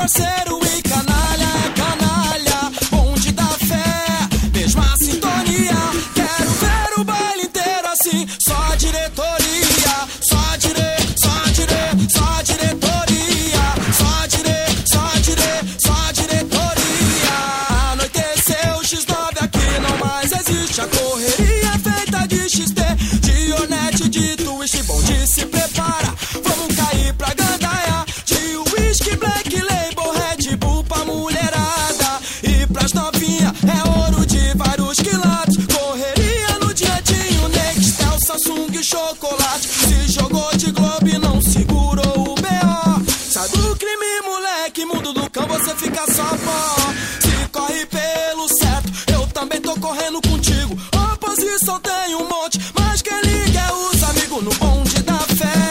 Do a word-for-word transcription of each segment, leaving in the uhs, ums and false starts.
parceiro e canalha é canalha. Bonde da fé, mesma sintonia. Quero ver o baile inteiro assim, só diretoria. Só dire, só dire, só diretoria. Só dire, só dire, só diretoria. Anoiteceu, X nove aqui não mais existe. A correria é feita de X T, de Ornette, de twist. Bonde se prepara, vamos cair pra gandaia. De whisky, black label, Red Bull pra mulherada. E pras novinha é ouro de vários quilates. Correria no diantinho, Nextel, Samsung, chocolate. Se jogou de Globo e não segurou o B O. Sai do crime, moleque, mundo do cão, você fica só pó. Se corre pelo certo, eu também tô correndo contigo. Oposição tem um monte, mas quem liga é os amigos no bonde da fé.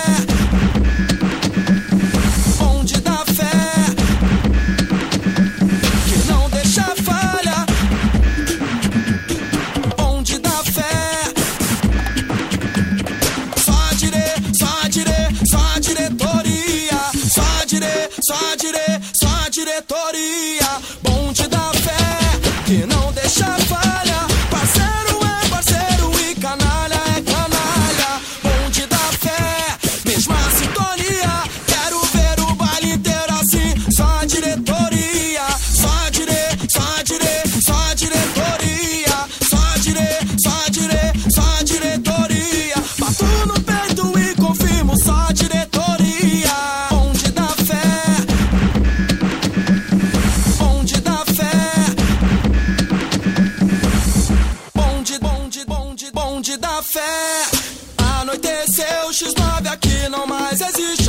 Bonde da fé, que não deixa falha. Bonde da fé. Só dire, só dire, só diretoria. Só dire, só dire, só diretoria. Bonde da fé, que não deixa falha. Parceiro é parceiro e canalha é canalha. Bonde da fé, mesma sintonia. Quero ver o baile inteiro assim, só diretoria. Só dire, só dire, só diretoria. Só dire, só dire, só diretoria. Bato no peito e confirmo, só diretoria. Bonde da fé, bonde da fé. Bonde, bonde, bonde, bonde da fé. Anoiteceu, X nove aqui não mais existe.